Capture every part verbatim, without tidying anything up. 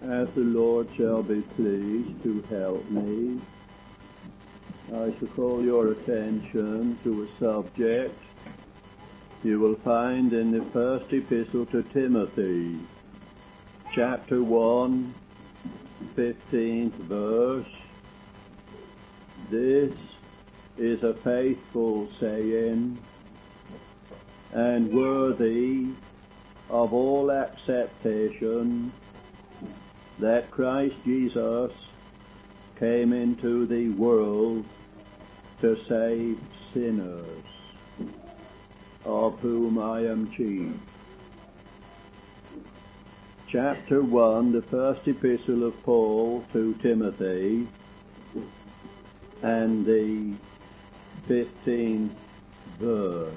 As the Lord shall be pleased to help me, I shall call your attention to a subject you will find in the first epistle to Timothy, chapter one, fifteenth verse. This is a faithful saying and worthy of all acceptation, that Christ Jesus came into the world to save sinners, of whom I am chief. Chapter one, the first epistle of Paul to Timothy, and the fifteenth verse.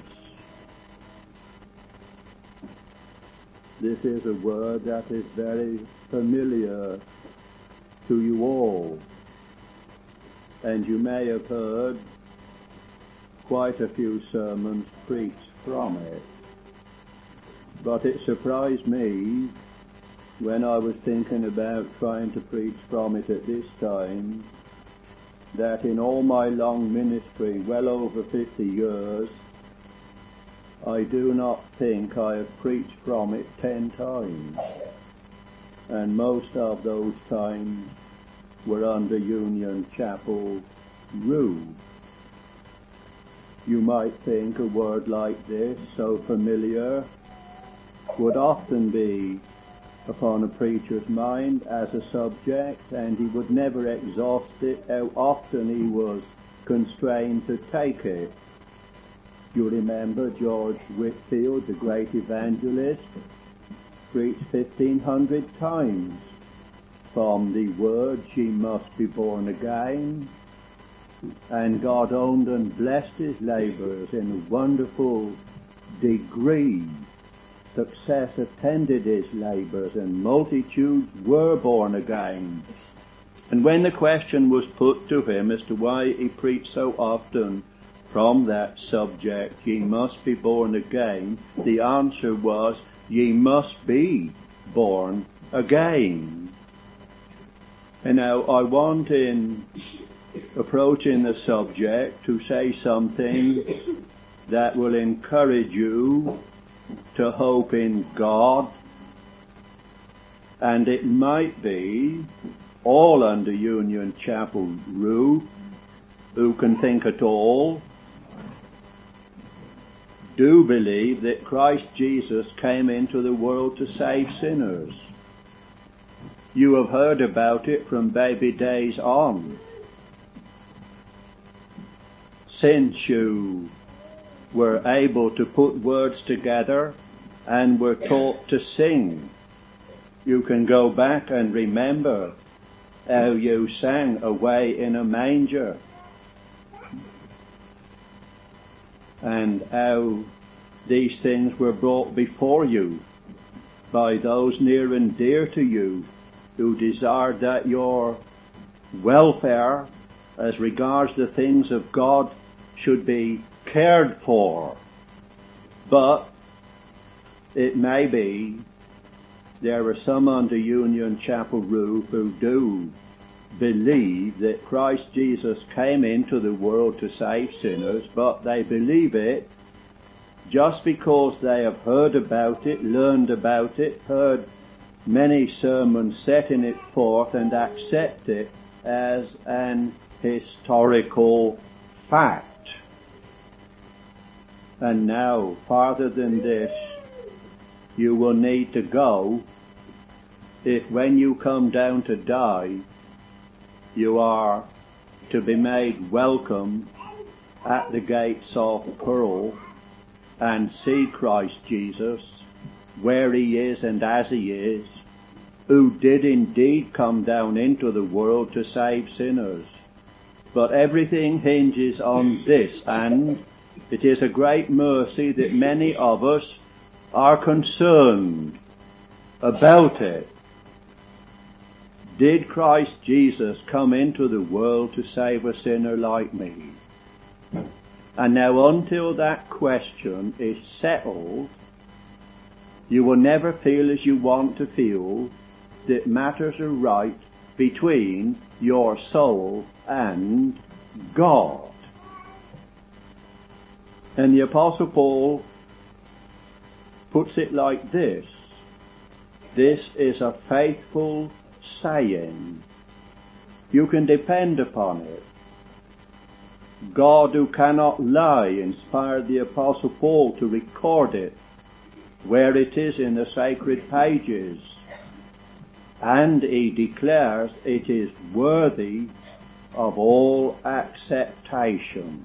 This is a word that is very familiar to you all, and you may have heard quite a few sermons preached from it. But it surprised me when I was thinking about trying to preach from it at this time, that in all my long ministry, well over fifty years, I do not think I have preached from it ten times, and most of those times were under Union Chapel roof. You might think a word like this, so familiar, would often be upon a preacher's mind as a subject, and he would never exhaust it, how often he was constrained to take it. You remember George Whitefield, the great evangelist, preached fifteen hundred times from the words, "Ye must be born again," and God owned and blessed his labours in a wonderful degree. Success attended his labours, and multitudes were born again. And when the question was put to him as to why he preached so often from that subject, "Ye must be born again," the answer was, "Ye must be born again." And now I want, in approaching the subject, to say something that will encourage you to hope in God, and it might be all under Union Chapel roof who can think at all do believe that Christ Jesus came into the world to save sinners. You have heard about it from baby days on. Since you were able to put words together and were taught to sing, you can go back and remember how you sang "Away in a Manger," and how these things were brought before you by those near and dear to you who desired that your welfare as regards the things of God should be cared for. But it may be there are some under Union Chapel roof who do believe that Christ Jesus came into the world to save sinners, but they believe it just because they have heard about it, learned about it, heard many sermons setting it forth, and accept it as an historical fact. And now, farther than this, you will need to go if when you come down to die, you are to be made welcome at the gates of pearl and see Christ Jesus where he is and as he is, who did indeed come down into the world to save sinners. But everything hinges on this, and it is a great mercy that many of us are concerned about it. Did Christ Jesus come into the world to save a sinner like me? And now, until that question is settled, you will never feel as you want to feel that matters are right between your soul and God. And the Apostle Paul puts it like this: this is a faithful saying. You can depend upon it. God, who cannot lie, inspired the Apostle Paul to record it where it is in the sacred pages. And he declares it is worthy of all acceptation.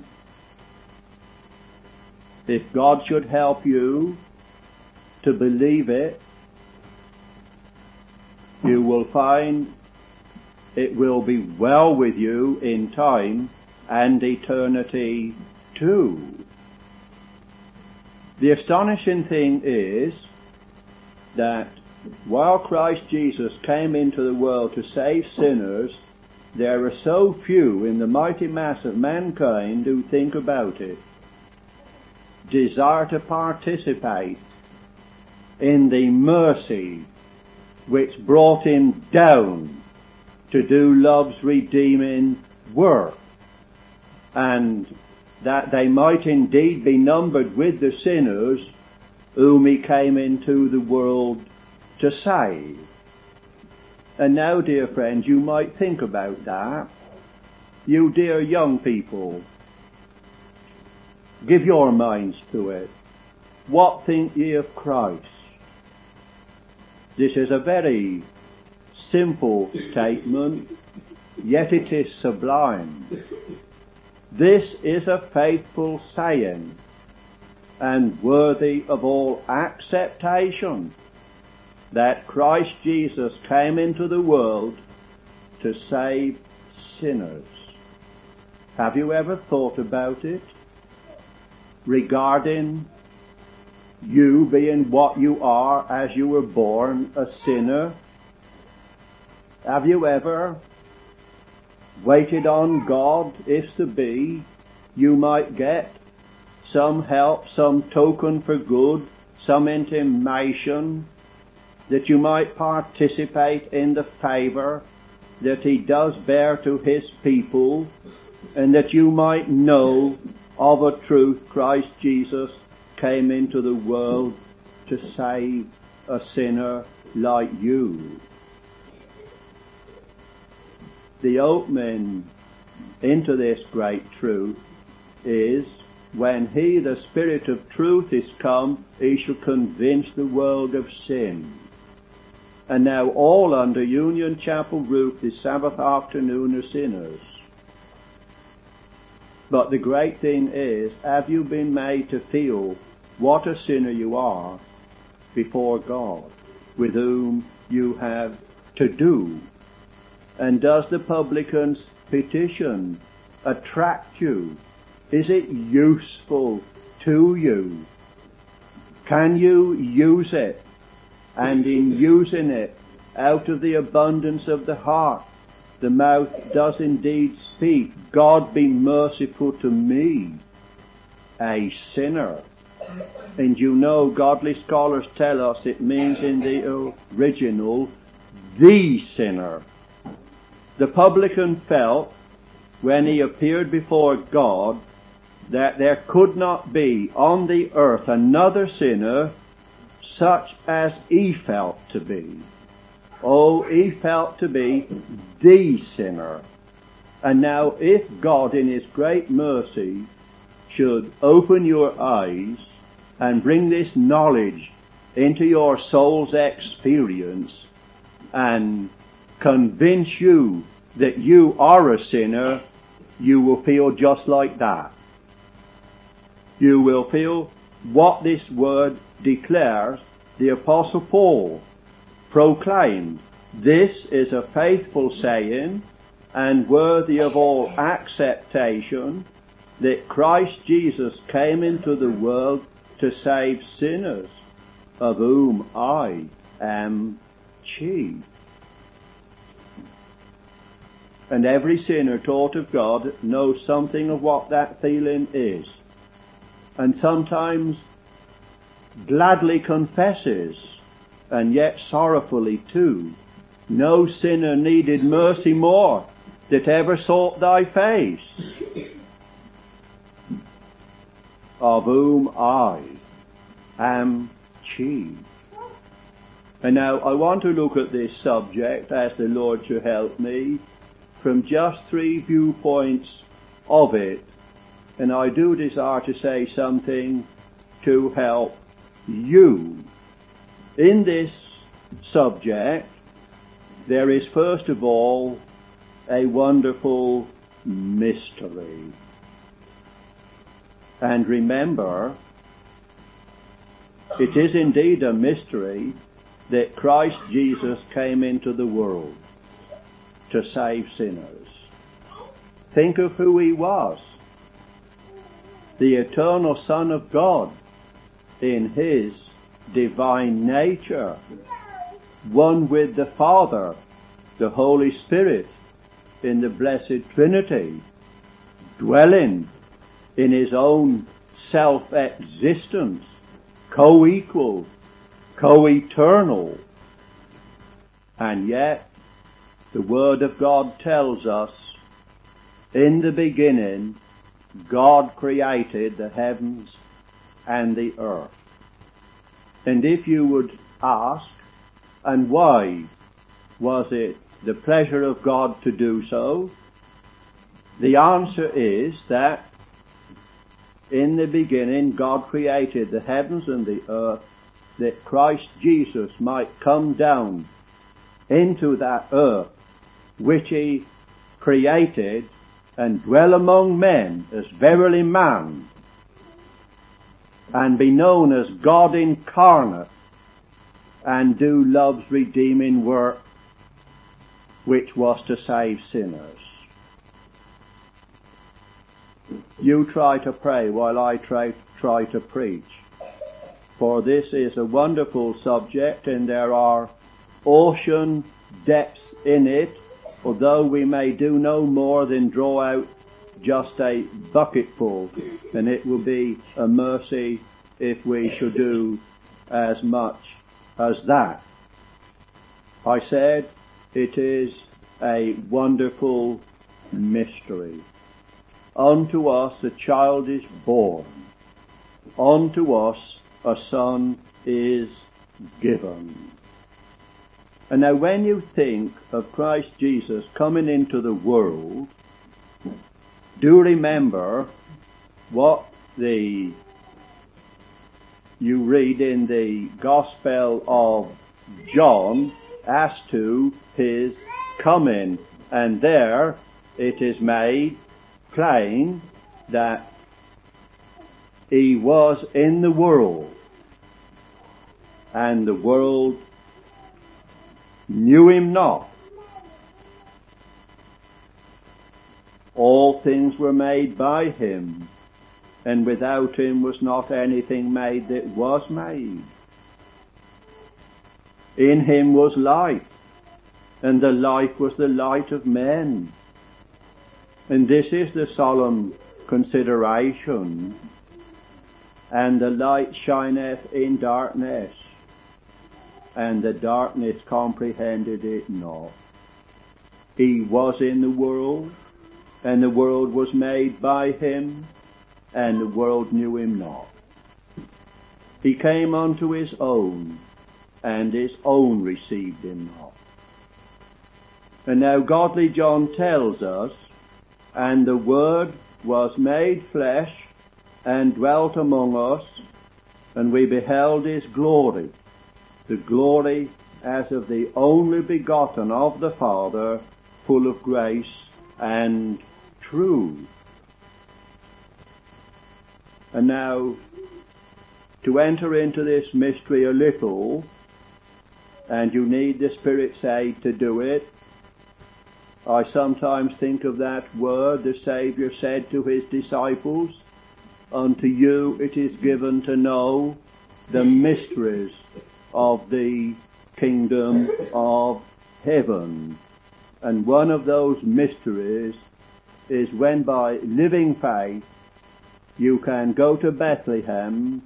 If God should help you to believe it, you will find it will be well with you in time and eternity too. The astonishing thing is that while Christ Jesus came into the world to save sinners, there are so few in the mighty mass of mankind who think about it, desire to participate in the mercy which brought him down to do love's redeeming work, and that they might indeed be numbered with the sinners whom he came into the world to save. And now, dear friends, you might think about that. You dear young people, give your minds to it. What think ye of Christ? This is a very simple statement, yet it is sublime. This is a faithful saying, and worthy of all acceptation, that Christ Jesus came into the world to save sinners. Have you ever thought about it? Regarding you being what you are as you were born, a sinner? Have you ever waited on God, if so be you might get some help, some token for good, some intimation that you might participate in the favour that he does bear to his people, and that you might know of a truth Christ Jesus came into the world to save a sinner like you? The opening into this great truth is, when he, the Spirit of truth, is come, he shall convince the world of sin. And now all under Union Chapel roof this Sabbath afternoon are sinners. But the great thing is, have you been made to feel what a sinner you are before God, with whom you have to do? And does the publican's petition attract you? Is it useful to you? Can you use it? And in using it, out of the abundance of the heart, the mouth does indeed speak, God be merciful to me, a sinner. And you know, godly scholars tell us it means in the original, the sinner. The publican felt, when he appeared before God, that there could not be on the earth another sinner such as he felt to be. Oh, he felt to be the sinner. And now, if God in his great mercy should open your eyes and bring this knowledge into your soul's experience and convince you that you are a sinner, you will feel just like that. You will feel what this word declares the Apostle Paul proclaimed. This is a faithful saying and worthy of all acceptation, that Christ Jesus came into the world to save sinners, of whom I am chief. And every sinner taught of God knows something of what that feeling is, and sometimes gladly confesses, and yet sorrowfully too, No sinner needed mercy more that ever sought thy face, of whom I am chief. And now I want to look at this subject, as the Lord should help me, from just three viewpoints of it. And I do desire to say something to help you. In this subject, there is first of all a wonderful mystery. And remember, it is indeed a mystery that Christ Jesus came into the world to save sinners. Think of who he was. The eternal Son of God in his divine nature, one with the Father, the Holy Spirit, in the blessed Trinity, dwelling in his own self-existence, co-equal, co-eternal. And yet, the Word of God tells us, in the beginning, God created the heavens and the earth. And if you would ask, and why was it the pleasure of God to do so? The answer is that in the beginning God created the heavens and the earth that Christ Jesus might come down into that earth which he created and dwell among men as verily man, and be known as God incarnate, and do love's redeeming work, which was to save sinners. You try to pray while I try, try to preach, for this is a wonderful subject, and there are ocean depths in it, although we may do no more than draw out just a bucketful, and it will be a mercy if we should do as much as that. I said it is a wonderful mystery. Unto us a child is born, unto us a son is given. And now when you think of Christ Jesus coming into the world, do remember what the you read in the Gospel of John as to his coming. And there it is made plain that he was in the world, and the world knew him not. All things were made by him, and without him was not anything made that was made. In him was life, and the life was the light of men. And this is the solemn consideration. And the light shineth in darkness, and the darkness comprehended it not. He was in the world, and the world was made by him, and the world knew him not. He came unto his own, and his own received him not. And now godly John tells us, and the Word was made flesh, and dwelt among us, and we beheld his glory, the glory as of the only begotten of the Father, full of grace and truth. And now, to enter into this mystery a little, and you need the Spirit's aid to do it, I sometimes think of that word the Saviour said to his disciples, unto you it is given to know the mysteries of the kingdom of heaven. And one of those mysteries is when by living faith you can go to Bethlehem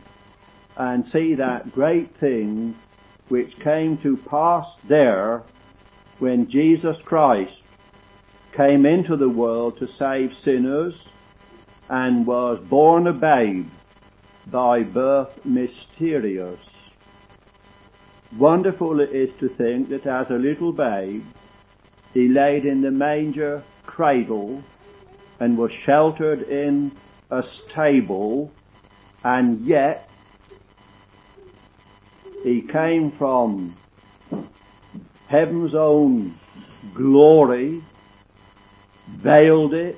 and see that great thing which came to pass there when Jesus Christ came into the world to save sinners and was born a babe, by birth mysterious. Wonderful it is to think that as a little babe he laid in the manger cradle and was sheltered in a stable, and yet he came from heaven's own glory, veiled it,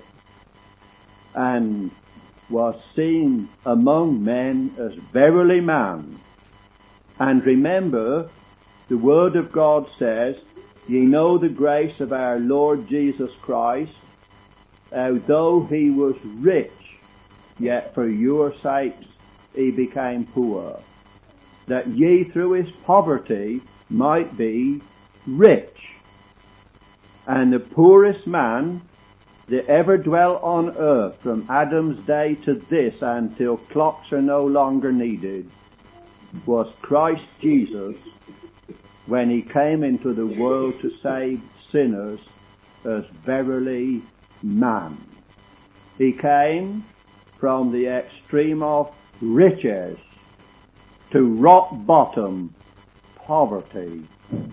and was seen among men as verily man. And remember, the Word of God says, ye know the grace of our Lord Jesus Christ, although he was rich, yet for your sakes he became poor, that ye through his poverty might be rich. And the poorest man that ever dwell on earth from Adam's day to this, until clocks are no longer needed, was Christ Jesus, when he came into the world to save sinners as verily man. He came from the extreme of riches to rock bottom poverty.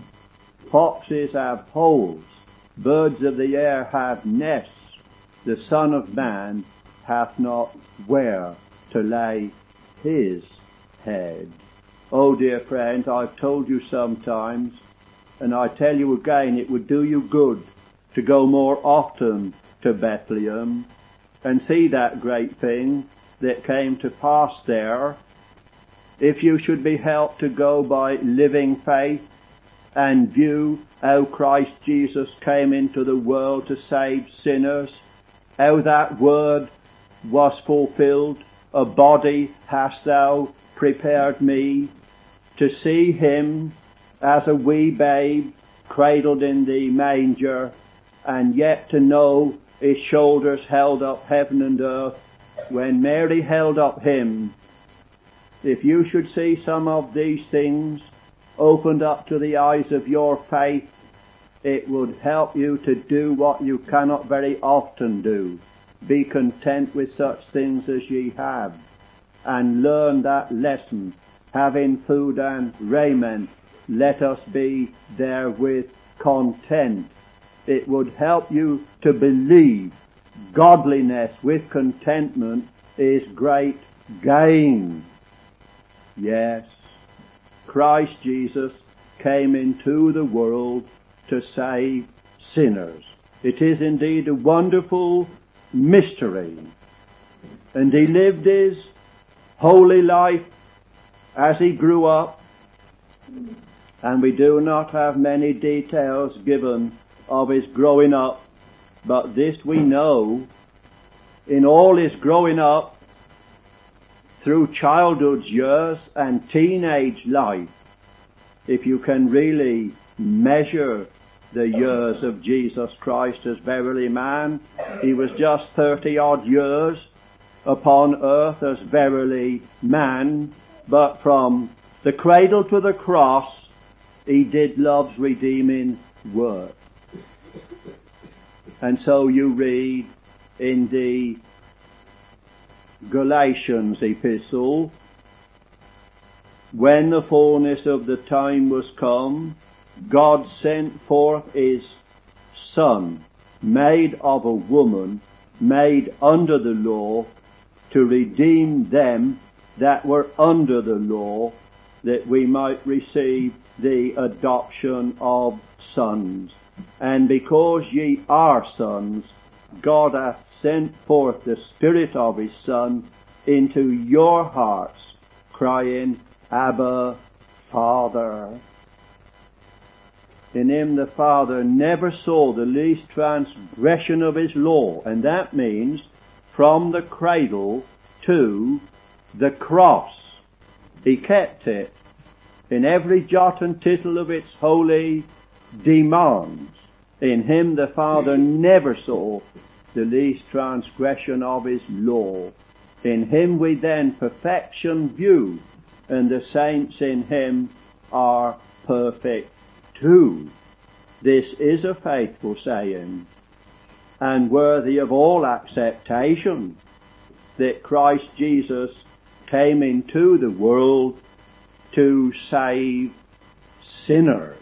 Foxes have holes, birds of the air have nests, the Son of Man hath not where to lay his head. Oh dear friends, I've told you sometimes, and I tell you again, it would do you good to go more often to Bethlehem and see that great thing that came to pass there. If you should be helped to go by living faith and view how Christ Jesus came into the world to save sinners, how that word was fulfilled, a body hast thou prepared me, to see him as a wee babe cradled in the manger, and yet to know his shoulders held up heaven and earth when Mary held up him. If you should see some of these things opened up to the eyes of your faith, it would help you to do what you cannot very often do. Be content with such things as ye have, and learn that lesson. Having food and raiment, let us be therewith content. It would help you to believe godliness with contentment is great gain. Yes, Christ Jesus came into the world to save sinners. It is indeed a wonderful mystery. And he lived his holy life as he grew up, and we do not have many details given of his growing up, but this we know, in all his growing up, through childhood's years and teenage life, if you can really measure the years of Jesus Christ as verily man, he was just thirty odd years upon earth as verily man, but from the cradle to the cross he did love's redeeming work. And so you read in the Galatians epistle, when the fullness of the time was come, God sent forth his Son, made of a woman, made under the law, to redeem them that were under the law, that we might receive the adoption of sons. And because ye are sons, God hath sent forth the Spirit of his Son into your hearts, crying, Abba, Father. In him the Father never saw the least transgression of his law, and that means from the cradle to the cross. He kept it in every jot and tittle of its holy demands. In him the Father never saw the least transgression of his law. In him we then perfection view, and the saints in him are perfect too. This is a faithful saying, and worthy of all acceptation, that Christ Jesus came into the world to save sinners.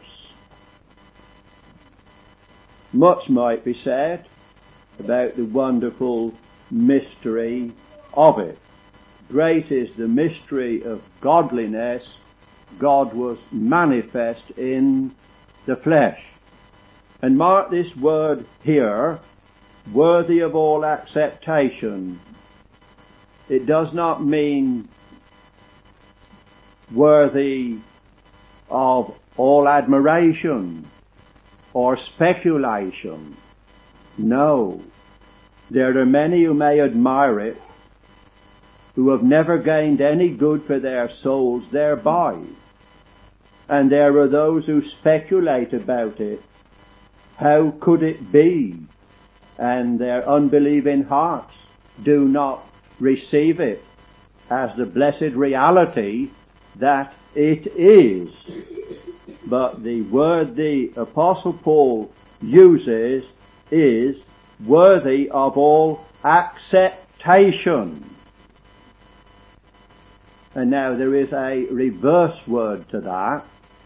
Much might be said about the wonderful mystery of it. Great is the mystery of godliness. God was manifest in the flesh. And mark this word here, worthy of all acceptation. It does not mean worthy of all admiration or speculation. No. There are many who may admire it, who have never gained any good for their souls thereby. And there are those who speculate about it. How could it be? And their unbelieving hearts do not receive it as the blessed reality that it is. But the word the Apostle Paul uses is worthy of all acceptation. And now there is a reverse word to that.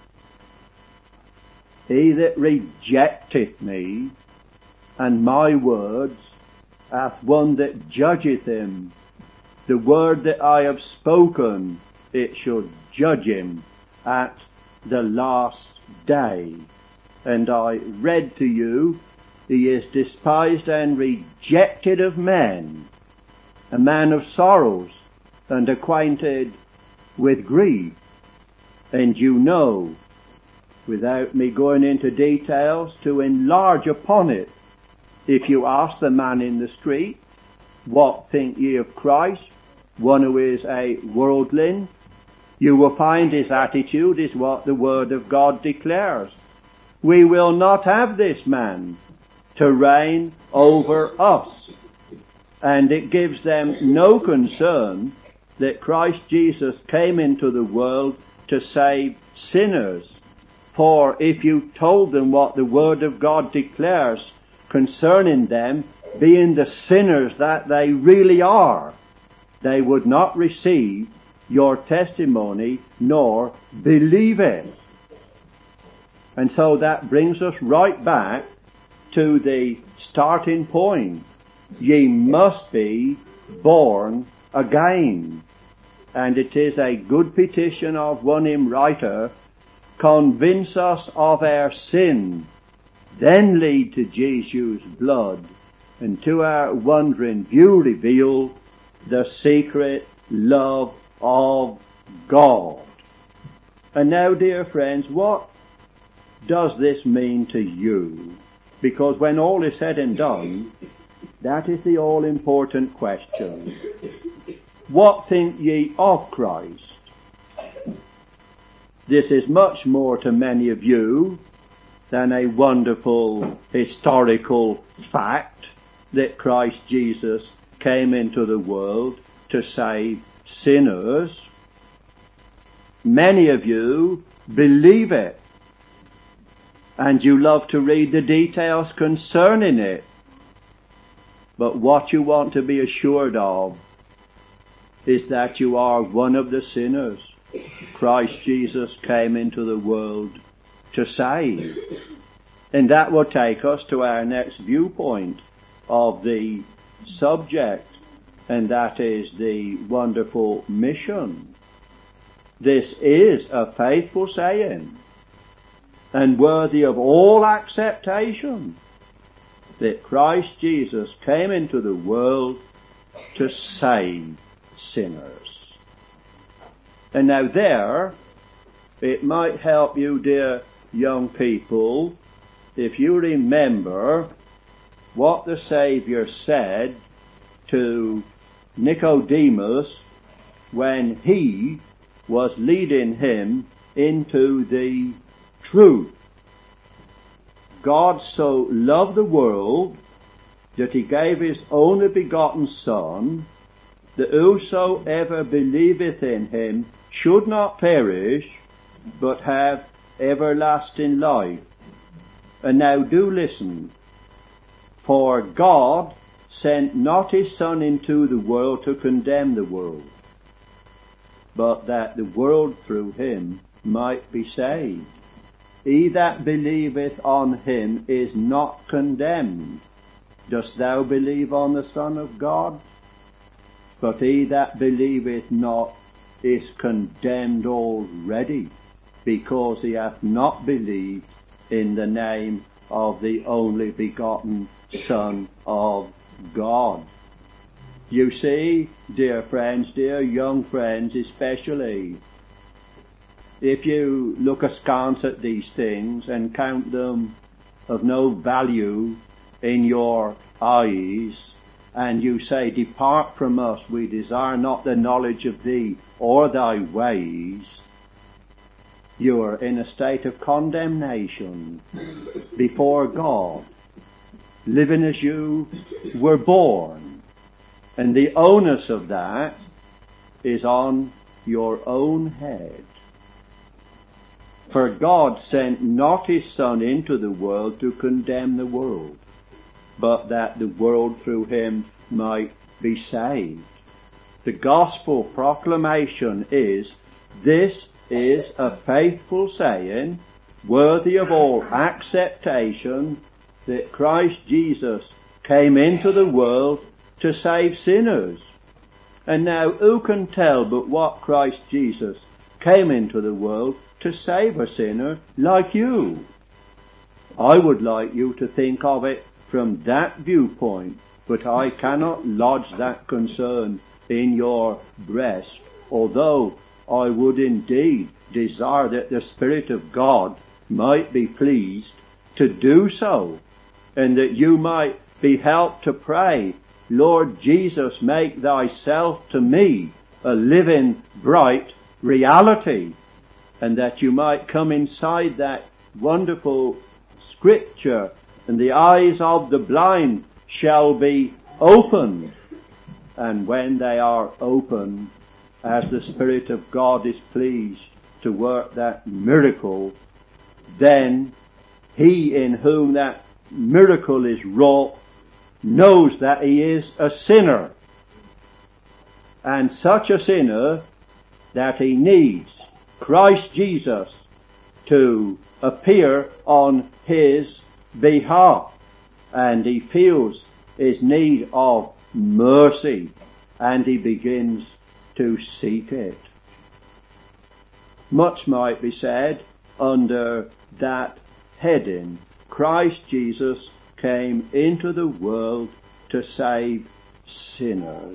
He that rejecteth me and my words hath one that judgeth him. The word that I have spoken, it should judge him at the last day. And I read to you, he is despised and rejected of men, a man of sorrows and acquainted with grief. And you know, without me going into details to enlarge upon it, if you ask the man in the street, what think ye of Christ, one who is a worldling, you will find his attitude is what the Word of God declares. We will not have this man to reign over us. And it gives them no concern that Christ Jesus came into the world to save sinners. For if you told them what the Word of God declares concerning them, being the sinners that they really are, they would not receive your testimony nor believe it. And so that brings us right back to the starting point. Ye must be born again. And it is a good petition of one hymn writer, convince us of our sin, then lead to Jesus' blood, and to our wondering view reveal the secret love of God. And now, dear friends, what does this mean to you? Because when all is said and done, that is the all-important question. What think ye of Christ? This is much more to many of you than a wonderful historical fact that Christ Jesus came into the world to save sinners. Many of you believe it, and you love to read the details concerning it. But what you want to be assured of is that you are one of the sinners Christ Jesus came into the world to save. And that will take us to our next viewpoint of the subject, and that is the wonderful mission. This is a faithful saying, and worthy of all acceptation, that Christ Jesus came into the world to save sinners. And now there, it might help you, dear young people, if you remember what the Saviour said to Nicodemus when he was leading him into the truth. God so loved the world that he gave his only begotten Son, that whosoever believeth in him should not perish, but have everlasting life. And now do listen. For God sent not his Son into the world to condemn the world, but that the world through him might be saved. He that believeth on him is not condemned. Dost thou believe on the Son of God? But he that believeth not is condemned already, because he hath not believed in the name of the only begotten Son of God. You see, dear friends, dear young friends especially, if you look askance at these things and count them of no value in your eyes, and you say, depart from us, we desire not the knowledge of thee or thy ways, you are in a state of condemnation before God, living as you were born. And the onus of that is on your own head. For God sent not his Son into the world to condemn the world, but that the world through him might be saved. The gospel proclamation is, this is a faithful saying, worthy of all acceptation, that Christ Jesus came into the world to save sinners. And now who can tell but what Christ Jesus came into the world to save a sinner like you? I would like you to think of it from that viewpoint, but I cannot lodge that concern in your breast, although I would indeed desire that the Spirit of God might be pleased to do so, and that you might be helped to pray, Lord Jesus, make thyself to me a living, bright reality, and that you might come inside that wonderful scripture, and the eyes of the blind shall be opened. And when they are opened, as the Spirit of God is pleased to work that miracle, then he in whom that miracle is wrought knows that he is a sinner, and such a sinner that he needs Christ Jesus to appear on his behalf, and he feels his need of mercy, and he begins to seek it. Much might be said under that heading. Christ Jesus came into the world to save sinners.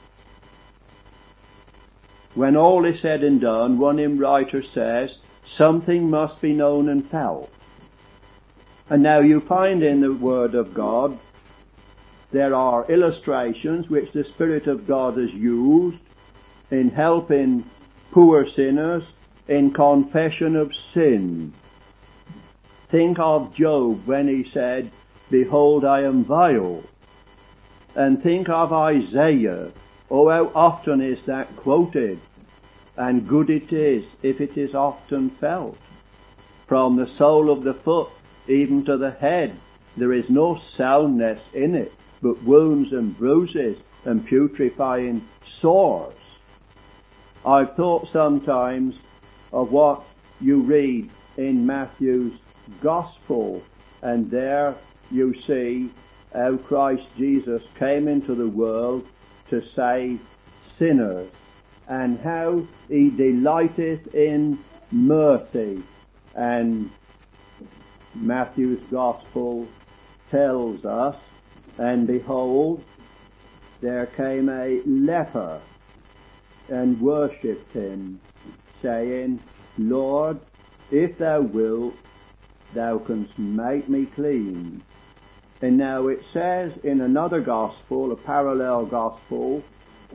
When all is said and done, one hymn writer says, something must be known and felt. And now you find in the Word of God, there are illustrations which the Spirit of God has used in helping poor sinners in confession of sin. Think of Job when he said, behold, I am vile. And think of Isaiah. Oh, how often is that quoted, and good it is if it is often felt. From the sole of the foot even to the head, there is no soundness in it, but wounds and bruises and putrefying sores. I've thought sometimes of what you read in Matthew's Gospel, and there you see how Christ Jesus came into the world to save sinners, and how he delighteth in mercy. And Matthew's Gospel tells us, and behold, there came a leper and worshipped him, saying, Lord, if thou wilt, thou canst make me clean. And now it says in another gospel, a parallel gospel,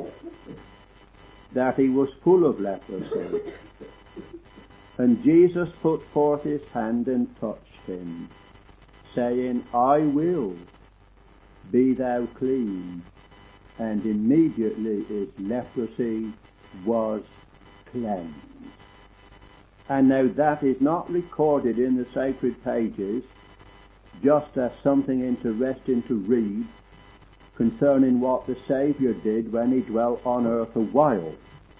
that he was full of leprosy. And Jesus put forth his hand and touched him, saying, I will, be thou clean. And immediately his leprosy was cleansed. And now that is not recorded in the sacred pages, just as something interesting to read concerning what the Saviour did when he dwelt on earth a while.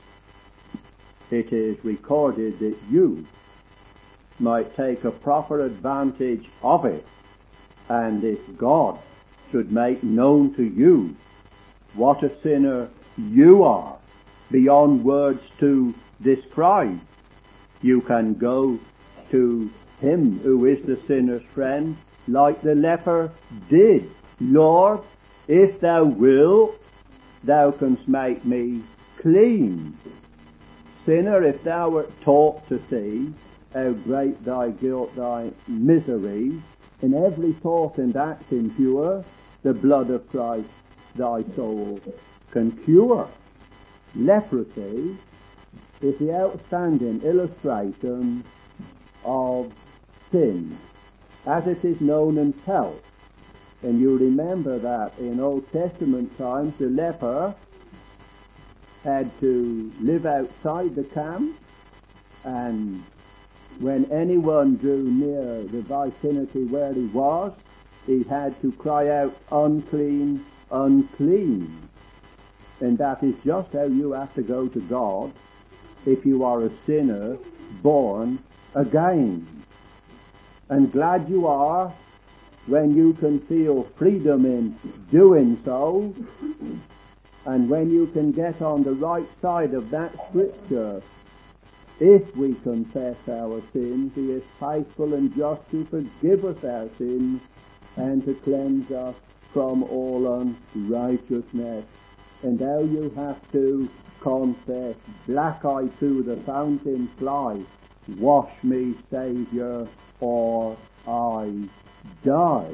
It is recorded that you might take a proper advantage of it, and if God should make known to you what a sinner you are, beyond words to describe, you can go to him who is the sinner's friend, like the leper did. Lord, if thou wilt, thou canst make me clean. Sinner, if thou wert taught to see how great thy guilt, thy misery, in every thought and act impure, the blood of Christ thy soul can cure. Leprosy is the outstanding illustration of sin, as it is known and felt. And you remember that in Old Testament times the leper had to live outside the camp, and when anyone drew near the vicinity where he was, he had to cry out, unclean, unclean. And that is just how you have to go to God if you are a sinner born again. And glad you are when you can feel freedom in doing so, and when you can get on the right side of that scripture. If we confess our sins, he is faithful and just to forgive us our sins and to cleanse us from all unrighteousness. And how you have to confess, black eye to the fountain fly, wash me, Saviour, or I die.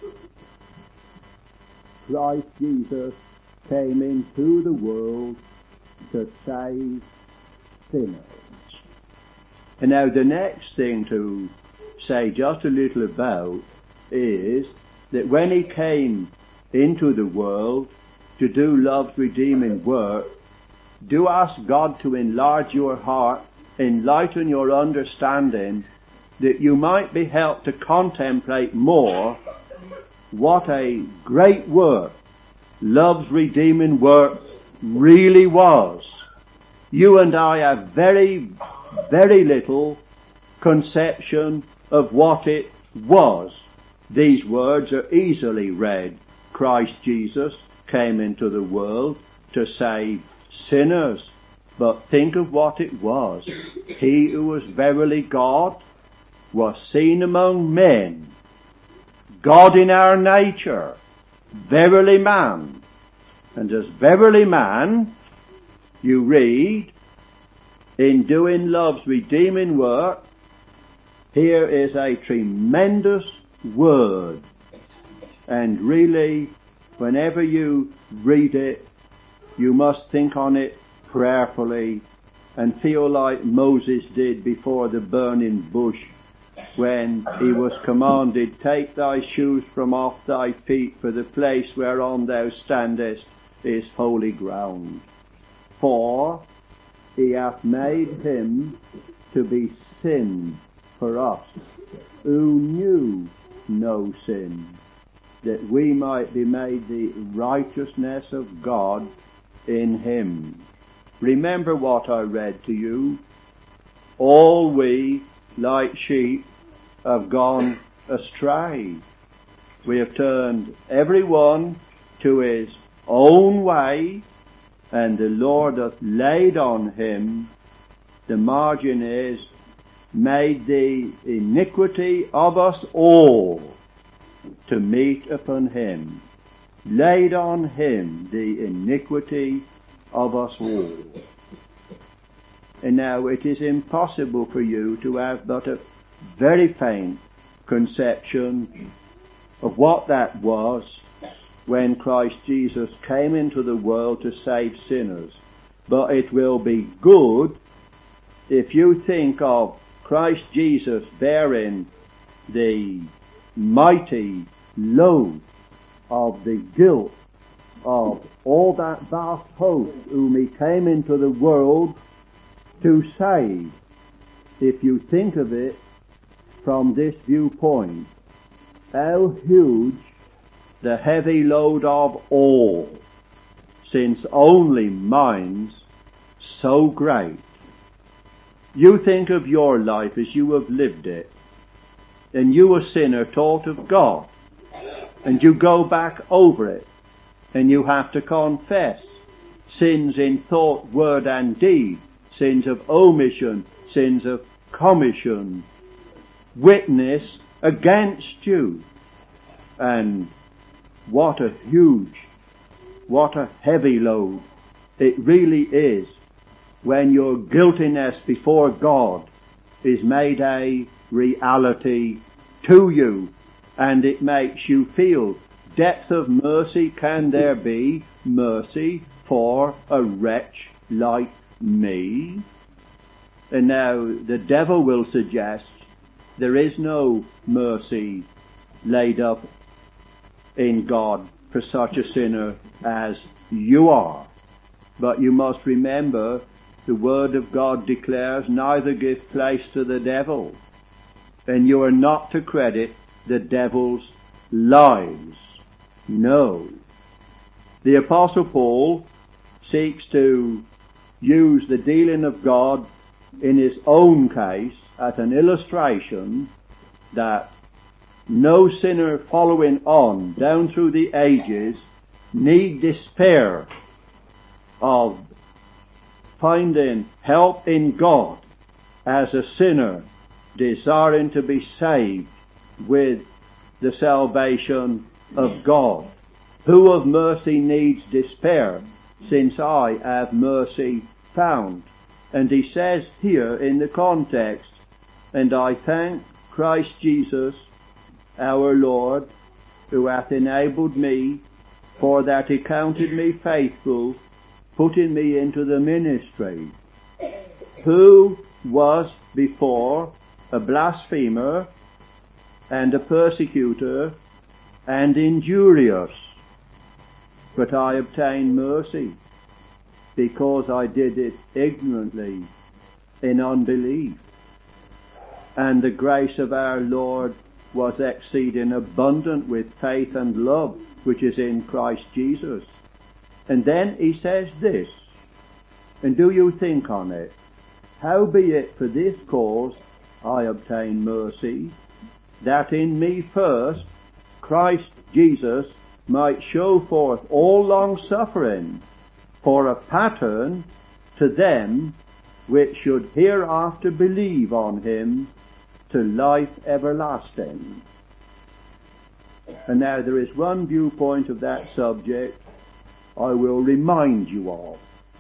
Christ Jesus came into the world to save sinners. And now the next thing to say just a little about is that when he came into the world to do love's redeeming work, do ask God to enlarge your heart, enlighten your understanding, that you might be helped to contemplate more what a great work love's redeeming work really was. You and I have very, very little conception of what it was. These words are easily read. Christ Jesus came into the world to save sinners. But think of what it was. He who was verily God was seen among men. God in our nature. Verily man. And as verily man, you read, in doing love's redeeming work, here is a tremendous word. And really, whenever you read it, you must think on it prayerfully and feel like Moses did before the burning bush when he was commanded, take thy shoes from off thy feet, for the place whereon thou standest is holy ground. For he hath made him to be sin for us, who knew no sin, that we might be made the righteousness of God in him. Remember what I read to you. All we, like sheep, have gone astray. We have turned every one to his own way, and the Lord hath laid on him, the margin is, made the iniquity of us all to meet upon him. Laid on him the iniquity of us all. And now it is impossible for you to have but a very faint conception of what that was when Christ Jesus came into the world to save sinners. But it will be good if you think of Christ Jesus bearing the mighty load of the guilt of all that vast host whom he came into the world to save. If you think of it from this viewpoint, how huge the heavy load of all, since only mine's so great. You think of your life as you have lived it, and you, a sinner taught of God, and you go back over it, and you have to confess sins in thought, word and deed, sins of omission, sins of commission, witness against you. And what a huge, what a heavy load it really is when your guiltiness before God is made a reality to you, and it makes you feel, depth of mercy can there be mercy for a wretch like me? And now the devil will suggest there is no mercy laid up in God for such a sinner as you are. But you must remember the Word of God declares, neither give place to the devil. And you are not to credit the devil's lies. No. The Apostle Paul seeks to use the dealing of God in his own case as an illustration that no sinner following on down through the ages need despair of finding help in God as a sinner desiring to be saved with the salvation of God. Who of mercy needs despair, since I have mercy found? And he says here in the context, and I thank Christ Jesus our Lord, who hath enabled me, for that he counted me faithful, putting me into the ministry, who was before a blasphemer and a persecutor and injurious. But I obtained mercy, because I did it ignorantly in unbelief. And the grace of our Lord was exceeding abundant with faith and love, which is in Christ Jesus. And then he says this, and do you think on it? Howbeit for this cause I obtain mercy, that in me first Christ Jesus might show forth all long suffering for a pattern to them which should hereafter believe on him to life everlasting. And now there is one viewpoint of that subject I will remind you of.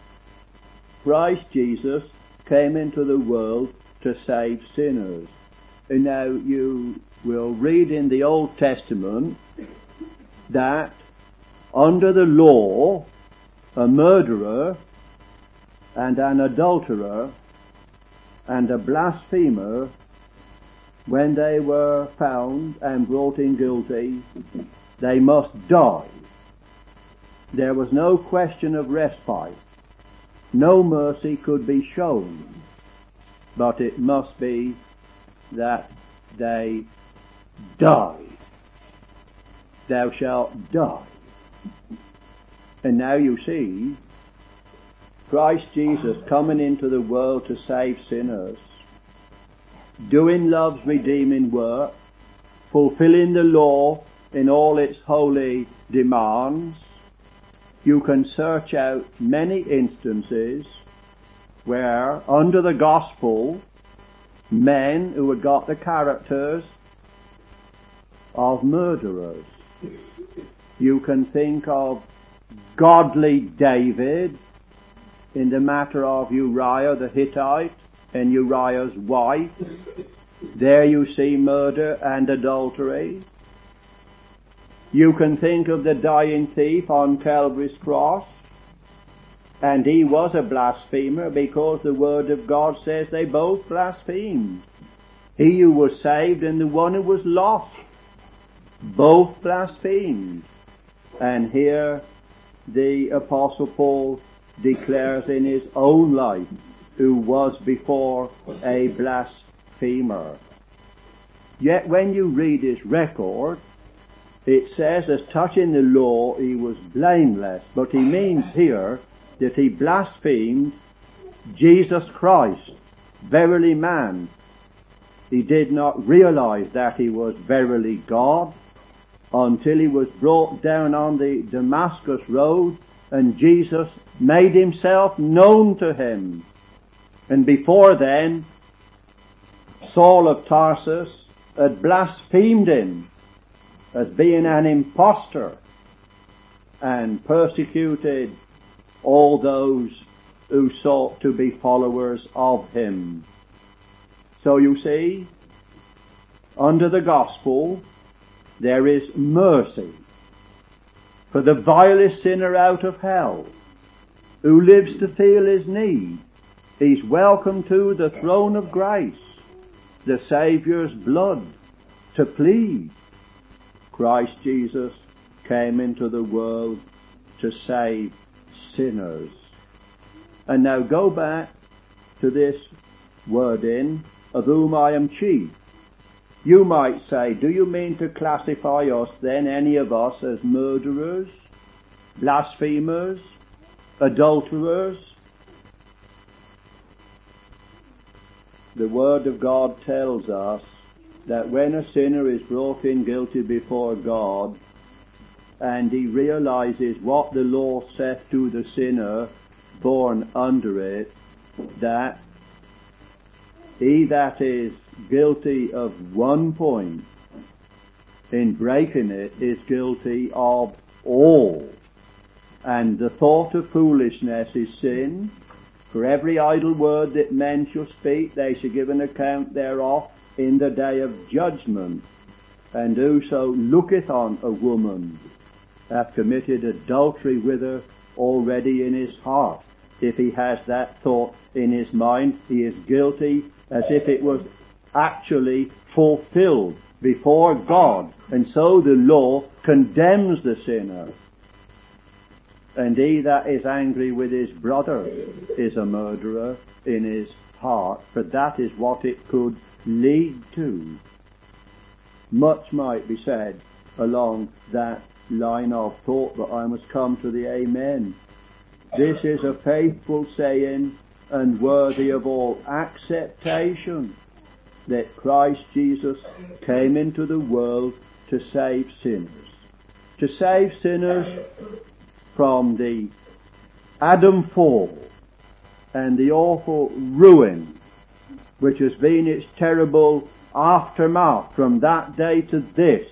Christ Jesus came into the world to save sinners. And now you will read in the Old Testament that under the law, a murderer and an adulterer and a blasphemer, when they were found and brought in guilty, they must die. There was no question of respite. No mercy could be shown. But it must be that they die. Thou shalt die. And now you see Christ Jesus coming into the world to save sinners, doing love's redeeming work, fulfilling the law in all its holy demands. You can search out many instances where, under the gospel, men who had got the characters of murderers. You can think of godly David in the matter of Uriah the Hittite and Uriah's wife. There you see murder and adultery. You can think of the dying thief on Calvary's cross, and he was a blasphemer because the Word of God says they both blasphemed. He who was saved and the one who was lost, both blasphemed. And here the Apostle Paul declares in his own life, who was before a blasphemer. Yet when you read his record, it says as touching the law he was blameless. But he means here that he blasphemed Jesus Christ, verily man. He did not realize that he was verily God until he was brought down on the Damascus road and Jesus made himself known to him. And before then, Saul of Tarsus had blasphemed him as being an impostor and persecuted all those who sought to be followers of him. So you see, under the gospel, there is mercy for the vilest sinner out of hell who lives to feel his need. He's welcome to the throne of grace, the Saviour's blood to plead. Christ Jesus came into the world to save sinners. And now go back to this wording, of whom I am chief. You might say, do you mean to classify us then, any of us, as murderers, blasphemers, adulterers? The Word of God tells us that when a sinner is brought in guilty before God, and he realizes what the law saith to the sinner born under it, that he that is guilty of one point in breaking it is guilty of all. And the thought of foolishness is sin. For every idle word that men shall speak, they shall give an account thereof in the day of judgment. And whoso looketh on a woman hath committed adultery with her already in his heart. If he has that thought in his mind, he is guilty as if it was actually fulfilled before God. And so the law condemns the sinner. And he that is angry with his brother is a murderer in his heart. For that is what it could lead to. Much might be said along that line of thought, but I must come to the amen. This is a faithful saying and worthy of all acceptation, that Christ Jesus came into the world to save sinners. To save sinners from the Adam fall and the awful ruin which has been its terrible aftermath from that day to this,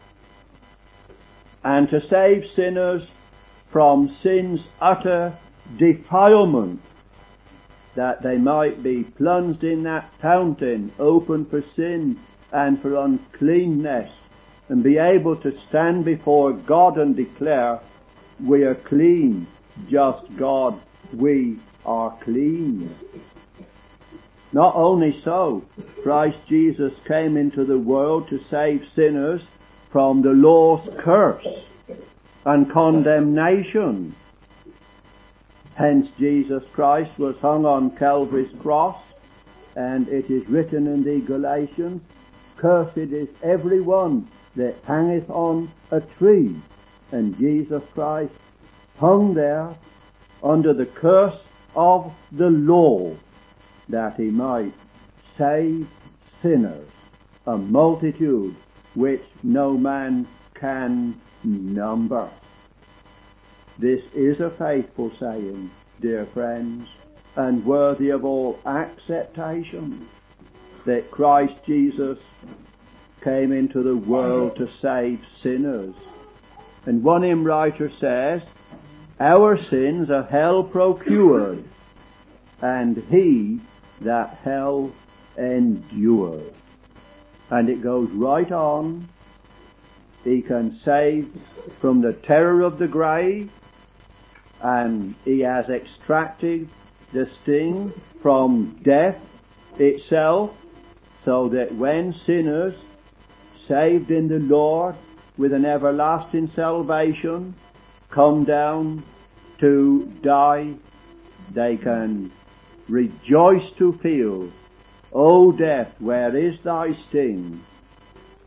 and to save sinners from sin's utter defilement, that they might be plunged in that fountain open for sin and for uncleanness, and be able to stand before God and declare, we are clean, just God, we are clean. Not only so, Christ Jesus came into the world to save sinners from the law's curse and condemnation. Hence Jesus Christ was hung on Calvary's cross, and it is written in the Galatians, cursed is every one that hangeth on a tree. And Jesus Christ hung there under the curse of the law, that he might save sinners, a multitude which no man can number. This is a faithful saying, dear friends, and worthy of all acceptation, that Christ Jesus came into the world to save sinners. And one hymn writer says, our sins are hell procured, and he that hell endured. And it goes right on. He can save from the terror of the grave, and he has extracted the sting from death itself, so that when sinners saved in the Lord with an everlasting salvation come down to die, they can rejoice to feel, O death, where is thy sting?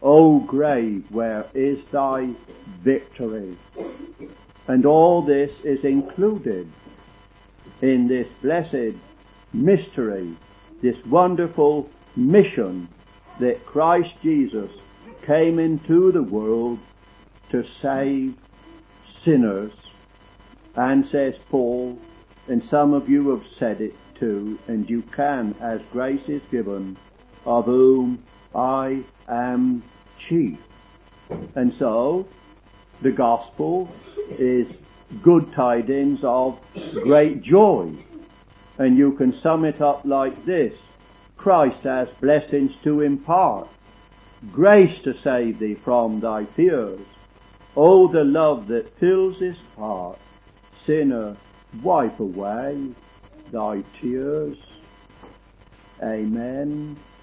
O grave, where is thy victory? And all this is included in this blessed mystery, this wonderful mission that Christ Jesus came into the world to save sinners. And says Paul, and some of you have said it too, and you can, as grace is given, of whom I am chief. And so, the gospel is good tidings of great joy. And you can sum it up like this: Christ has blessings to impart, grace to save thee from thy fears. Oh, the love that fills his heart, sinner, wipe away thy tears. Amen.